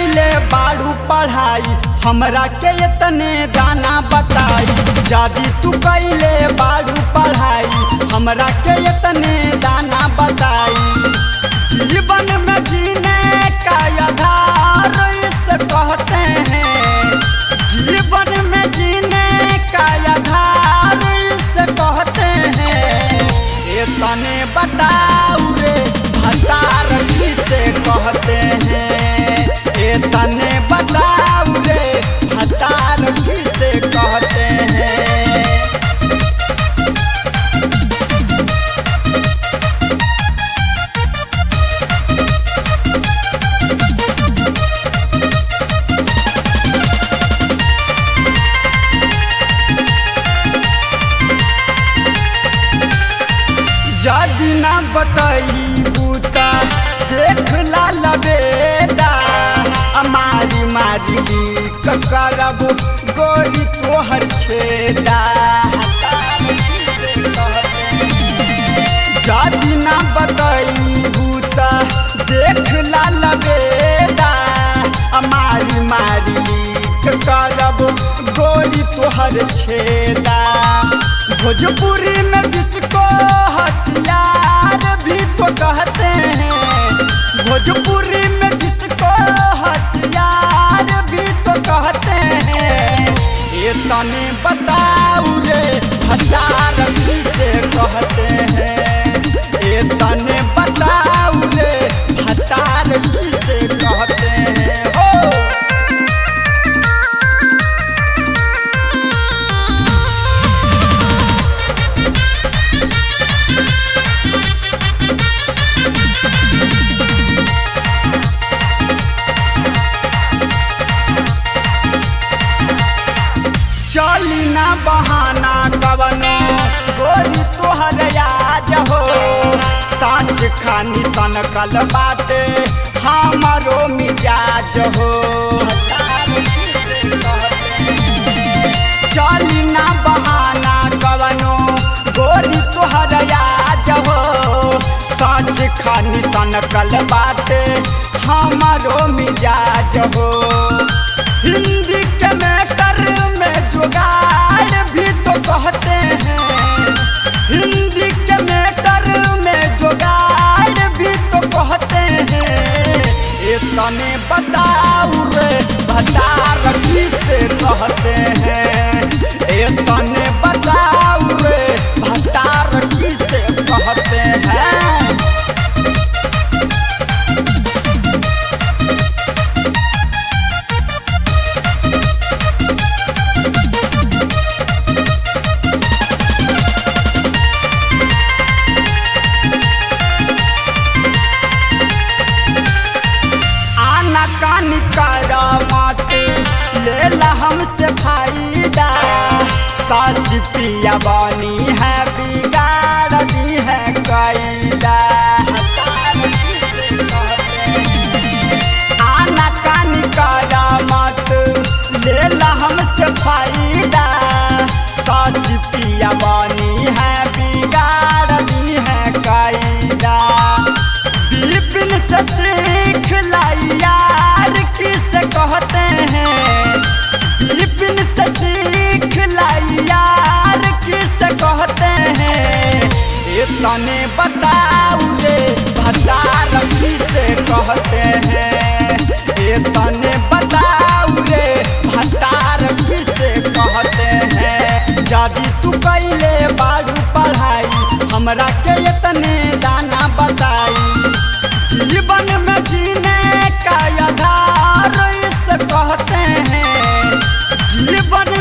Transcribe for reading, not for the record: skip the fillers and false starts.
कैले बाड़ू पढ़ाई हमरा के इतने दाना बताई। यदि तू कैले बाड़ू पढ़ाई हमरा के इतने दाना बताई। जीवन में जीने का आधार इसे कहते हैं। जीवन में जीने का आधार इसे कहते हैं। इतने बताऊ रे भतार किसे कहते हैं। इतने बताऊ रे भतार किसे कहते हैं। यदि ना बताई बूता देख ला लबेदा। मारी मारी करब गोरी तोहर छेदा। यदि ना बताई बूता देख ला लबेदा। मारी मारी करब गोरी तोहर छेदा। भोजपुरी में किसको हथियार भी तो कहते हैं। भोजपुरी में किसको हथियार भी तो कहते हैं। इतने बताऊ रे भतार किसे कहते हैं। इतने बताऊ रे भतार किसे कहते हैं। हो चली ना बहाना कवनो गोरी तोहर याद हो। साँच खानी सनकल बाटे हमारो मिजाज हो। चली ना बहाना कवनो गोरी तोहर याद हो। साँच खानी सनकल बाटे हमारो मिजाज हो। हिंदी के मैटर में जुगाड़ भी तो कहते हैं। हिंदी के मैटर में जुगाड़ भी तो कहते हैं। इतने बताऊ रे भतार किसे कहते हैं। इतने बताऊ रे भतार किसे कहते हैं। कानी करा मत लेला हमसे फायदा। सास पिया बानी है बिगाड़ दी है कैदा। आना कानी करा मत लेला हमसे फायदा। सास पिया बानी है बिगाड़ दी है कैदा। बिपिन से सीख लाइया किसे कहते हैं। बिपिन से सीख यार किसे कहते हैं। इतने बताऊ रे भतार किसे कहते हैं। इतने बताऊ रे भतार किसे कहते हैं। यदि तू कैले बाड़ू पढ़ाई हमरा के इतने दाना बताई। जीवन में जीने का आधार इसे कहते हैं। जीवन